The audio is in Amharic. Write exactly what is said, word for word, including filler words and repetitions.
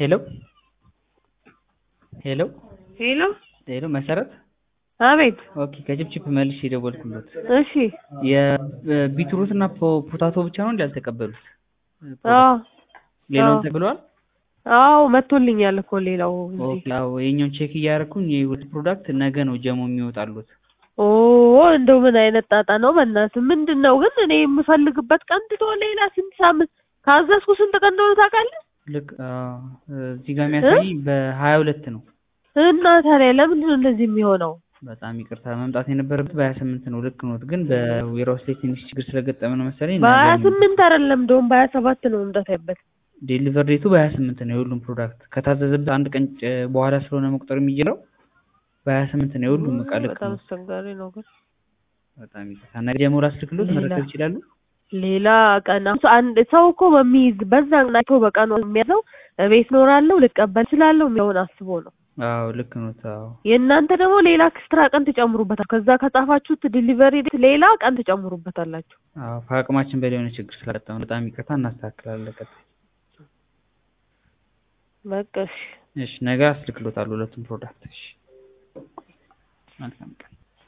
ሄሎ ሄሎ ሄሎ ሄሎ መሰረት አቤት። ኦኬ ከጅብጅብ መልሽ የደወልኩለት። እሺ የቢትሩት እና ፖታቶ ብቻ ነው እንዳልተቀበሉት? አዎ ሌላውን ተቀብለዋል? አዎ መጥቶልኛል እኮ ሌላው እንጂ። ኦኬ አዎ የኛውን ቼክ እያደረኩኝ የሁለት ፕሮዳክት ነገ ነው ጀሞ የሚወጣሉት። ኦ እንደው ምን አይነት ጣጣ ነው በእናትህ? ምንድነው ግን እኔ የምፈልግበት ቀን ትቶ ሌላ ስንት ሳምንት ካዘዝኩ ስንት ቀን እንደሆነ ታውቃለህ? ልክ እዚህ ጋር የሚያሳይ በሀያ ሁለት ነው። እና ታዲያ ለምንድን ነው እንደዚህ የሚሆነው? በጣም ይቅርታ መምጣት የነበረበት በሀያ ስምንት ነው። ልክ ነው ግን በዌራውስ ላይ ትንሽ ችግር ስለገጠመ ነው መሰለኝ። በሀያ ስምንት አይደለም እንደውም በሀያ ሰባት ነው መምጣት ያለበት። ዴሊቨር ዴቱ በሀያ ስምንት ነው የሁሉም ፕሮዳክት። ከታዘዘበት አንድ ቀን በኋላ ስለሆነ መቁጠር የሚጀምረው በሀያ ስምንት ነው የሁሉም እቃ። ልክ በጣም ነው። አስቸጋሪ ነው ግን በጣም ይቅርታ። ነገ ጀምሮ ላስልክሎት መረከብ ይችላሉ? ሌላ ቀን አንድ ሰው እኮ በሚይዝ በዛን ናይቶ በቀን ነው የሚያዘው። ቤት ኖራለሁ ልቀበል እችላለሁ የሚሆን አስቦ ነው። አዎ ልክ ነው። አዎ የእናንተ ደግሞ ሌላ ኤክስትራ ቀን ትጨምሩበታል። ከዛ ከጻፋችሁት ዲሊቨሪ ዴት ሌላ ቀን ትጨምሩበታላችሁ። አዎ ከአቅማችን በላይ የሆነ ችግር ስላጋጠመ በጣም ይቅርታ። እናስተካክላለን። ቀጣይ በቃ እሺ እሺ ነገ አስልክሎታለሁ ሁለቱም ፕሮዳክት። እሺ መልካም ቀን።